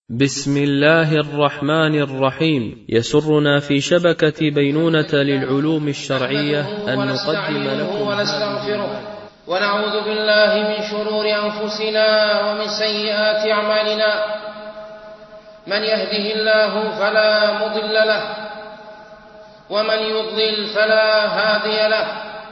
بسم الله الرحمن الرحيم. يسرنا في شبكة بينونة للعلوم الشرعية أن نقدم لكم ونستغفره ونعوذ بالله من شرور أنفسنا ومن سيئات أعمالنا. من يهده الله فلا مضل له ومن يضلل فلا هادي له،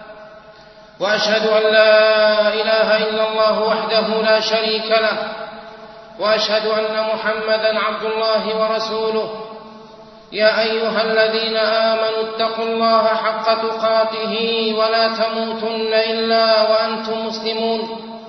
وأشهد أن لا إله إلا الله وحده لا شريك له، وأشهد أن محمدًا عبد الله ورسوله. يا أيها الذين آمنوا اتقوا الله حق تقاته ولا تموتن إلا وأنتم مسلمون.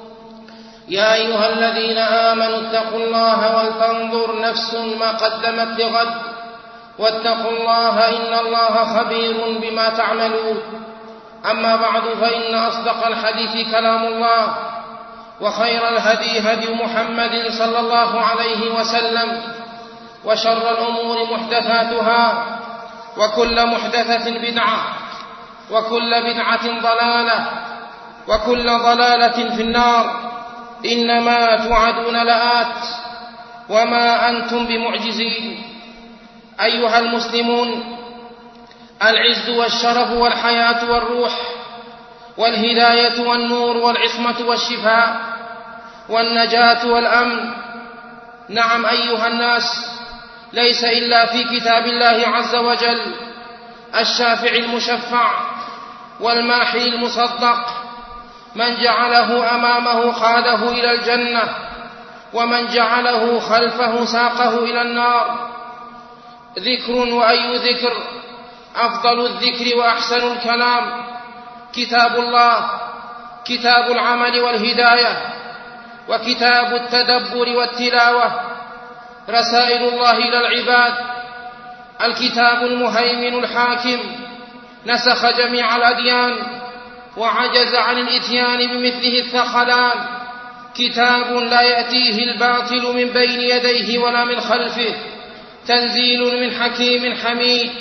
يا أيها الذين آمنوا اتقوا الله ولتنظر نفس ما قدمت لغد، واتقوا الله إن الله خبير بما تعملون. أما بعد، فإن أصدق الحديث كلام الله، وخير الهدي هدي محمد صلى الله عليه وسلم، وشر الأمور محدثاتها، وكل محدثة بدعة، وكل بدعة ضلالة، وكل ضلالة في النار. إنما توعدون لآت وما أنتم بمعجزين. أيها المسلمون، العز والشرف والحياة والروح والهداية والنور والعصمة والشفاء والنجاة والأمن، نعم أيها الناس، ليس إلا في كتاب الله عز وجل الشافع المشفع والماحي المصدق. من جعله أمامه خاده إلى الجنة، ومن جعله خلفه ساقه إلى النار. ذكر، وأي ذكر؟ أفضل الذكر وأحسن الكلام كتاب الله، كتاب العمل والهداية، وكتاب التدبر والتلاوة، رسائل الله إلى العباد. الكتاب المهيمن الحاكم نسخ جميع الأديان وعجز عن الإتيان بمثله الثقلان. كتاب لا يأتيه الباطل من بين يديه ولا من خلفه، تنزيل من حكيم حميد.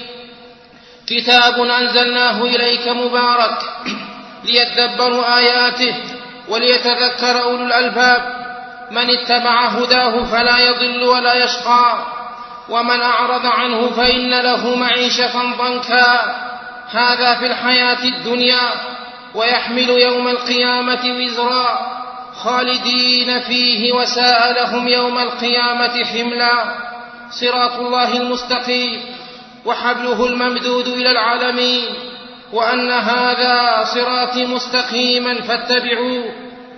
كتاب أنزلناه إليك مبارك ليدبروا آياته وليتذكر أولو الألباب. من اتبع هداه فلا يضل ولا يشقى، ومن أعرض عنه فإن له معيشة ضنكا. هذا في الحياة الدنيا، ويحمل يوم القيامة وزرا خالدين فيه، وساء لهم يوم القيامة حملا. صراط الله المستقيم وحبله الممدود إلى العالمين، وأن هذا صراطي مستقيما فاتبعوه،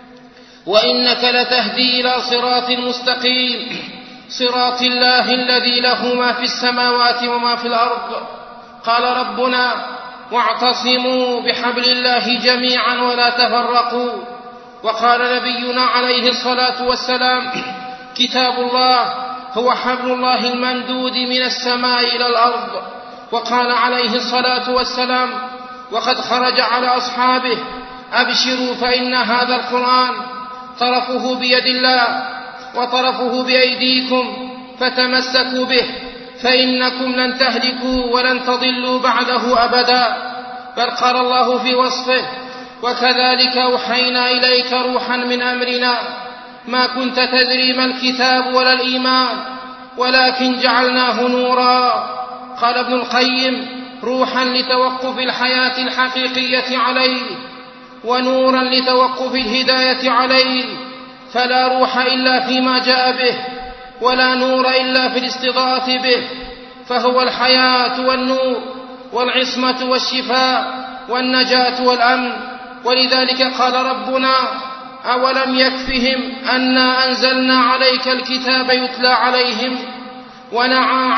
وإنك لتهدي إلى صراط مستقيم، صراط الله الذي له ما في السماوات وما في الأرض. قال ربنا: واعتصموا بحبل الله جميعا ولا تفرقوا. وقال نبينا عليه الصلاة والسلام: كتاب الله هو حبل الله الممدود من السماء إلى الأرض. وقال عليه الصلاة والسلام وقد خرج على أصحابه: أبشروا فإن هذا القرآن طرفه بيد الله وطرفه بأيديكم، فتمسكوا به فإنكم لن تهلكوا ولن تضلوا بعده أبدا. بل قال الله في وصفه: وكذلك أوحينا إليك روحا من أمرنا ما كنت تدري ما الكتاب ولا الإيمان ولكن جعلناه نورا. قال ابن القيم: روحا لتوقف الحياة الحقيقية عليه، ونورا لتوقف الهداية عليه. فلا روح إلا فيما جاء به، ولا نور إلا في الاستضاءة به، فهو الحياة والنور والعصمة والشفاء والنجاة والأمن. ولذلك قال ربنا: أولم يكفهم أنا أنزلنا عليك الكتاب يتلى عليهم. ونعى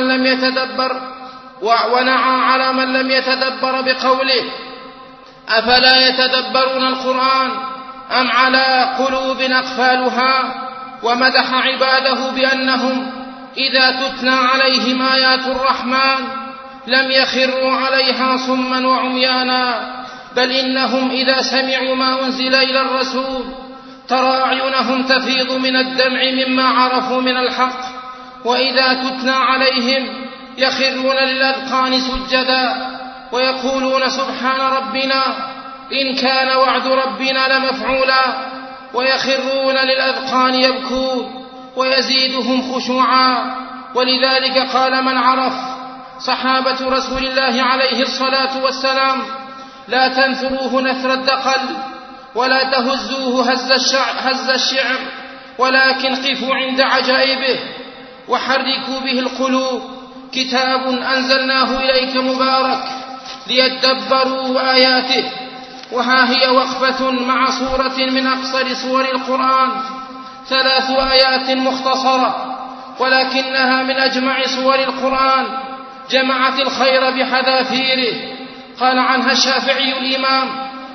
على من لم يتدبر بقوله: أفلا يتدبرون القرآن أم على قلوب أقفالها. ومدح عباده بأنهم إذا تتلى عليهم آيات الرحمن لم يخروا عليها صما وعميانا، بل إنهم إذا سمعوا ما أنزل إلى الرسول ترى أعينهم تفيض من الدمع مما عرفوا من الحق، وإذا تتلى عليهم يخرون للأذقان سجدا ويقولون: سبحان ربنا إن كان وعد ربنا لمفعولا. ويخرون للأذقان يبكون ويزيدهم خشوعا. ولذلك قال من عرف صحابة رسول الله عليه الصلاة والسلام: لا تنثروه نثر الدقل ولا تهزوه هز الشعر، ولكن قفوا عند عجائبه وحركوا به القلوب. كتاب أنزلناه إليك مبارك ليدبروا آياته. وها هي وقفة مع سورة من أقصر سور القرآن، 3 آيات مختصرة، ولكنها من أجمع سور القرآن، جمعت الخير بحذافيره. قال عنها الشافعي الإمام: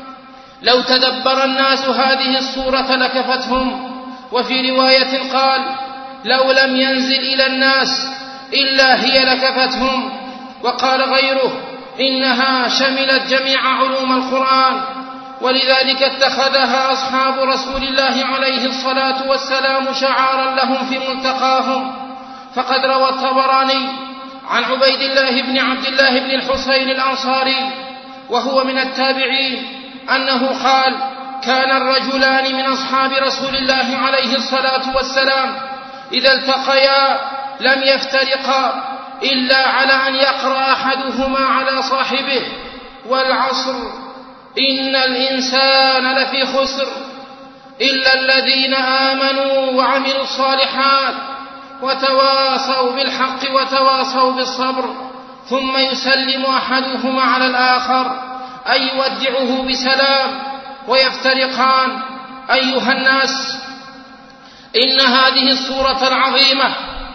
لو تدبر الناس هذه السورة لكفتهم. وفي رواية قال: لو لم ينزل إلى الناس إلا هي لكفتهم. وقال غيره: إنها شملت جميع علوم القرآن، ولذلك اتخذها أصحاب رسول الله عليه الصلاة والسلام شعارا لهم في ملتقاهم. فقد روى الطبراني عن عبيد الله بن عبد الله بن الحصين الأنصاري وهو من التابعين أنه قال: كان الرجلان من أصحاب رسول الله عليه الصلاة والسلام إذا التقيا لم يفترقا إلا على أن يقرأ أحدهما على صاحبه: والعصر إن الإنسان لفي خسر إلا الذين آمنوا وعملوا الصالحات وتواصوا بالحق وتواصوا بالصبر. ثم يسلم أحدهما على الآخر أي يودعه بسلام ويفترقان. أيها الناس، إن هذه السورة العظيمة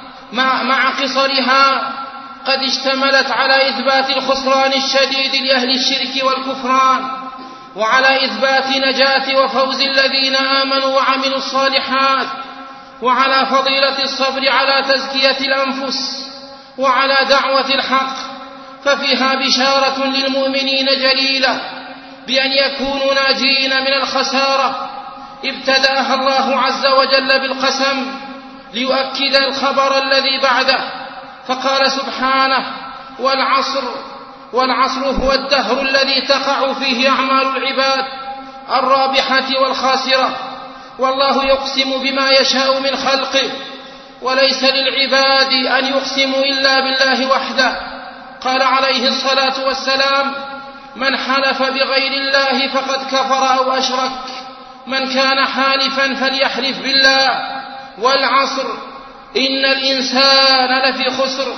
مع قصرها قد اشتملت على إثبات الخسران الشديد لأهل الشرك والكفران، وعلى إثبات نجاة وفوز الذين آمنوا وعملوا الصالحات، وعلى فضيلة الصبر على تزكية الأنفس، وعلى دعوة الحق. ففيها بشارة للمؤمنين جليلة بأن يكونوا ناجين من الخسارة. ابتدأها الله عز وجل بالقسم ليؤكد الخبر الذي بعده، فقال سبحانه: والعصر. والعصر هو الدهر الذي تقع فيه أعمال العباد الرابحة والخاسرة، والله يقسم بما يشاء من خلقه، وليس للعباد أن يقسموا إلا بالله وحده. قال عليه الصلاة والسلام: من حلف بغير الله فقد كفر أو أشرك. من كان حالفا فليحلف بالله. والعصر إن الإنسان لفي خسر.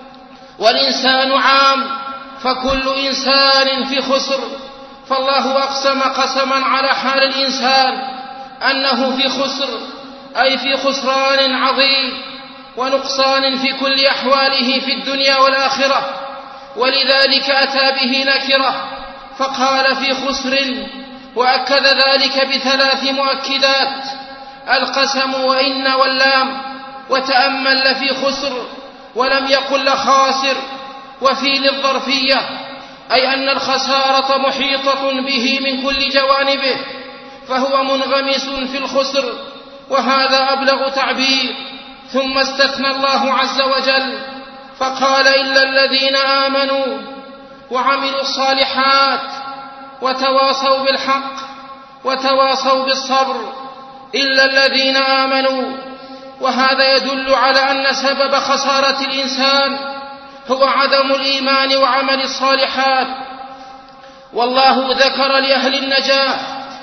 والإنسان عام، فكل إنسان في خسر. فالله أقسم قسما على حال الإنسان أنه في خسر، أي في خسران عظيم ونقصان في كل أحواله في الدنيا والآخرة. ولذلك أتى به نكرة فقال في خسر، وأكد ذلك ب3 مؤكدات: القسم وإن واللام. وتأمل لفي خسر ولم يقل لخاسر. وفي للظرفية، أي أن الخسارة محيطة به من كل جوانبه، فهو منغمس في الخسر، وهذا أبلغ تعبير. ثم استثنى الله عز وجل فقال: إلا الذين آمنوا وعملوا الصالحات وتواصوا بالحق وتواصوا بالصبر. إلا الذين آمنوا. وهذا يدل على أن سبب خسارة الإنسان هو عدم الإيمان وعمل الصالحات. والله ذكر لأهل النجاة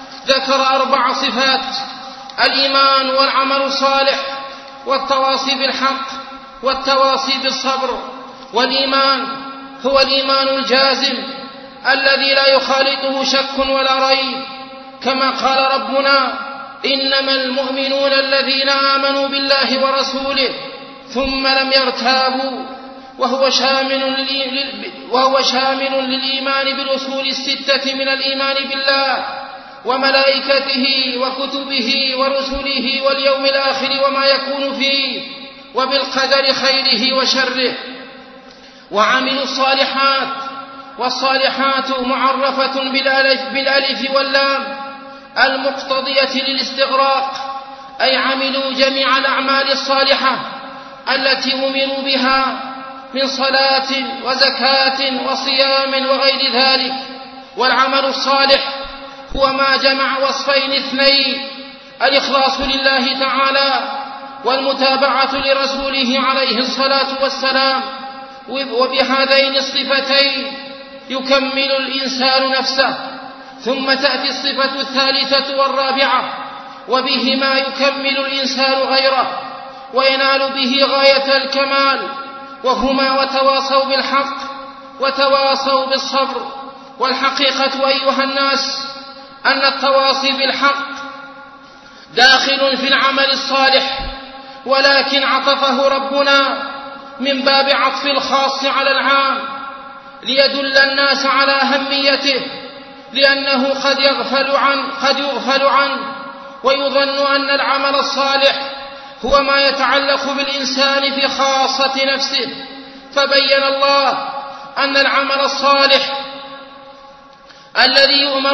4 صفات: الإيمان والعمل الصالح والتواصي بالحق والتواصي بالصبر. والإيمان هو الإيمان الجازم الذي لا يخالطه شك ولا ريب، كما قال ربنا: إنما المؤمنون الذين آمنوا بالله ورسوله ثم لم يرتابوا. وهو شامل للإيمان بالأصول 6 من الإيمان بالله وملائكته وكتبه ورسله واليوم الآخر وما يكون فيه، وبالقدر خيره وشره. وعملوا الصالحات. والصالحات معرفة بالألف واللام المقتضية للاستغراق، أي عملوا جميع الأعمال الصالحة التي أمروا بها من صلاة وزكاة وصيام وغير ذلك. والعمل الصالح هو ما جمع وصفين 2: الإخلاص لله تعالى والمتابعة لرسوله عليه الصلاة والسلام. وبهذين الصفتين يكمل الإنسان نفسه. ثم تأتي الصفة الثالثة والرابعة، وبهما يكمل الإنسان غيره وينال به غاية الكمال، وهما وتواصوا بالحق وتواصوا بالصبر. والحقيقة أيها الناس أن التواصي بالحق داخل في العمل الصالح، ولكن عطفه ربنا من باب عطف الخاص على العام ليدل الناس على أهميته، لأنه قد يغفل عنه ويظن أن العمل الصالح هو ما يتعلق بالإنسان في خاصة نفسه. فبين الله أن العمل الصالح الذي يؤمر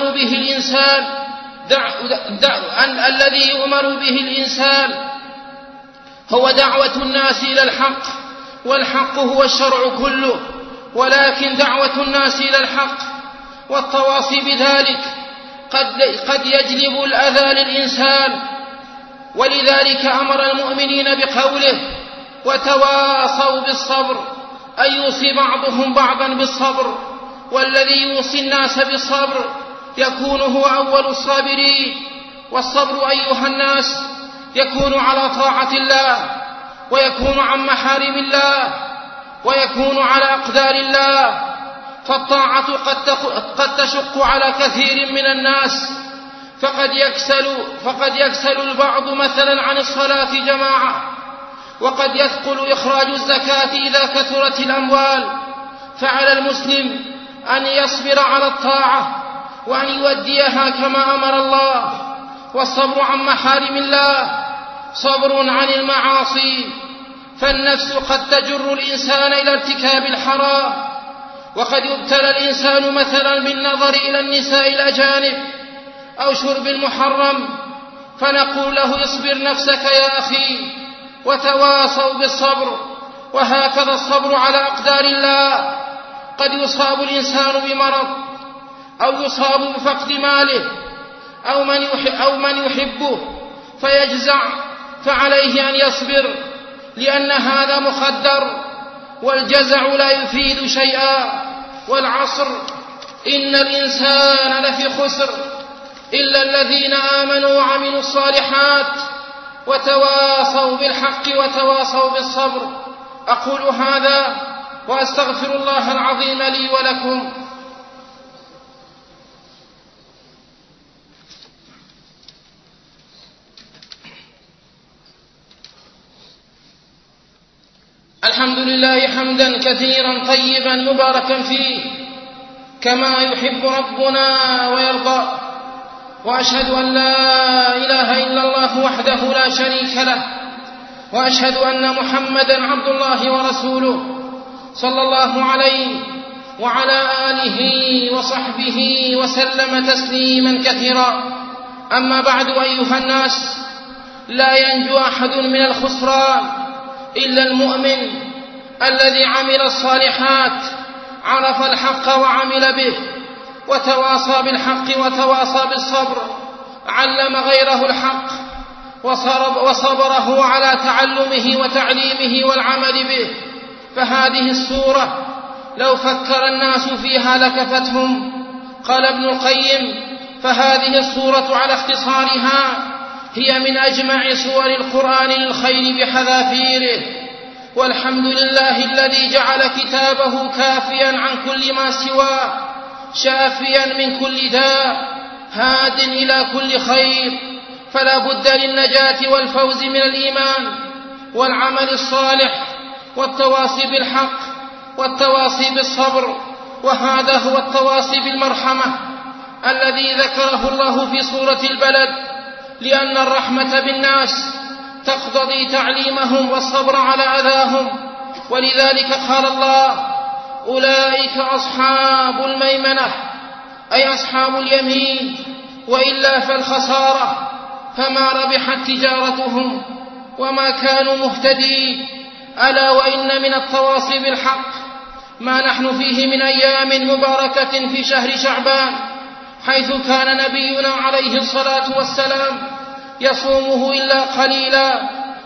به الإنسان هو دعوة الناس إلى الحق، والحق هو الشرع كله، ولكن دعوة الناس إلى الحق والتواصي بذلك قد يجلب الأذى للإنسان. ولذلك أمر المؤمنين بقوله وتواصوا بالصبر، أي يوصي بعضهم بعضا بالصبر، والذي يوصي الناس بالصبر يكون هو أول الصابرين. والصبر أيها الناس يكون على طاعة الله، ويكون عن محارم الله، ويكون على أقدار الله. فالطاعة قد تشق على كثير من الناس، فقد يكسل البعض مثلا عن الصلاة جماعة، وقد يثقل إخراج الزكاة إذا كثرت الأموال. فعلى المسلم أن يصبر على الطاعة وأن يؤديها كما أمر الله. والصبر عن محارم الله صبر عن المعاصي، فالنفس قد تجر الإنسان إلى ارتكاب الحرام، وقد يبتلى الإنسان مثلا بالنظر إلى النساء الأجانب أو شرب المحرم، فنقول له اصبر نفسك يا أخي وتواصوا بالصبر. وهكذا الصبر على أقدار الله. قد يصاب الإنسان بمرض، أو يصاب بفقد ماله، أو من يحبه فيجزع، فعليه أن يصبر، لأن هذا مقدر، والجزع لا يفيد شيئا. والعصر إن الإنسان لفي خسر إلا الذين آمنوا وعملوا الصالحات وتواصوا بالحق وتواصوا بالصبر. أقول هذا وأستغفر الله العظيم لي ولكم. الحمد لله حمدا كثيرا طيبا مباركا فيه كما يحب ربنا ويرضى. وأشهد أن لا إله إلا الله وحده لا شريك له، وأشهد أن محمدا عبد الله ورسوله صلى الله عليه وعلى آله وصحبه وسلم تسليما كثيرا. أما بعد أيها الناس، لا ينجو أحد من الخسران إلا المؤمن الذي عمل الصالحات، عرف الحق وعمل به، وتواصى بالحق وتواصى بالصبر، علم غيره الحق وصبره على تعلمه وتعليمه والعمل به. فهذه السورة لو فكر الناس فيها لكفتهم. قال ابن القيم: فهذه السورة على اختصارها هي من أجمع سور القرآن للخير بحذافيره. والحمد لله الذي جعل كتابه كافيا عن كل ما سواه، شافيا من كل داء، هاد إلى كل خير. فلا بد للنجاة والفوز من الإيمان والعمل الصالح والتواصي بالحق والتواصي بالصبر. وهذا هو التواصي بالمرحمة الذي ذكره الله في سورة البلد، لأن الرحمة بالناس تقتضي تعليمهم والصبر على أذاهم. ولذلك قال الله: أولئك أصحاب الميمنة، أي أصحاب اليمين، وإلا فالخسارة، فما ربحت تجارتهم وما كانوا مهتدين. ألا وإن من التواصي بالحق ما نحن فيه من أيام مباركة في شهر شعبان، حيث كان نبينا عليه الصلاة والسلام يصومه إلا قليلا،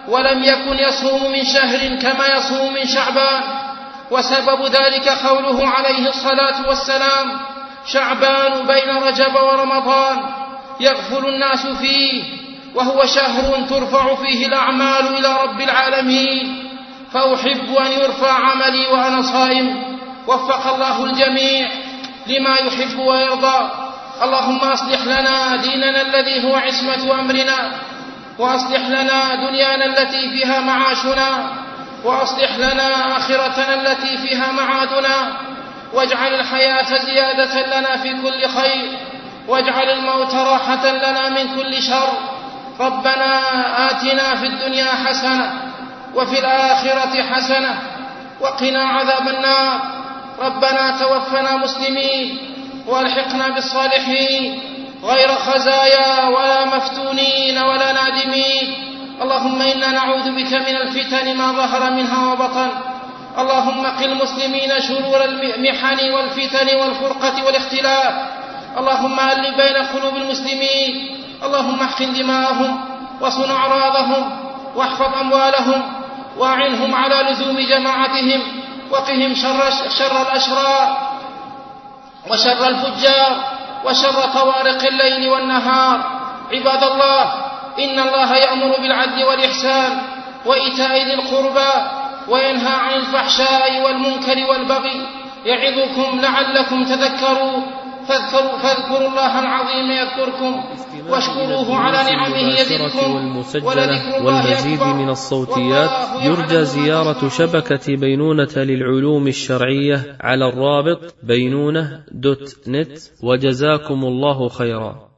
ولم يكن يصوم من شهر كما يصوم من شعبان، وسبب ذلك قوله عليه الصلاة والسلام: شعبان بين رجب ورمضان يغفل الناس فيه، وهو شهر ترفع فيه الأعمال إلى رب العالمين، فأحب أن يرفع عملي وأنا صائم. وفق الله الجميع لما يحب ويرضى. اللهم أصلح لنا ديننا الذي هو عصمة أمرنا، وأصلح لنا دنيانا التي فيها معاشنا، وأصلح لنا آخرتنا التي فيها معادنا، واجعل الحياة زيادة لنا في كل خير، واجعل الموت راحة لنا من كل شر. ربنا آتنا في الدنيا حسنة وفي الآخرة حسنة وقنا عذاب النار. ربنا توفنا مسلمين والحقنا بالصالحين غير خزايا ولا مفتونين ولا نادمين. اللهم إنا نعوذ بك من الفتن ما ظهر منها وبطن. اللهم قِ المسلمين شرور المحن والفتن والفرقة والاختلاف. اللهم ألف بين قلوب المسلمين. اللهم احقن دماءهم وصن أعراضهم واحفظ أموالهم وأعنهم على لزوم جماعتهم، وقهم شر الأشرار وشر الفجار وشر طوارق الليل والنهار. عباد الله، إن الله يأمر بالعدل والإحسان وإيتاء ذي القربى وينهى عن الفحشاء والمنكر والبغي، يعظكم لعلكم تذكرون. فاذكروا الله العظيم يذكركم، واشكروه على نعمه يزدكم، ولذكر الله والمزيد من الصوتيات يرجى زيارة شبكة بينونة للعلوم الشرعية على الرابط بينونة.net. وجزاكم الله خيرا.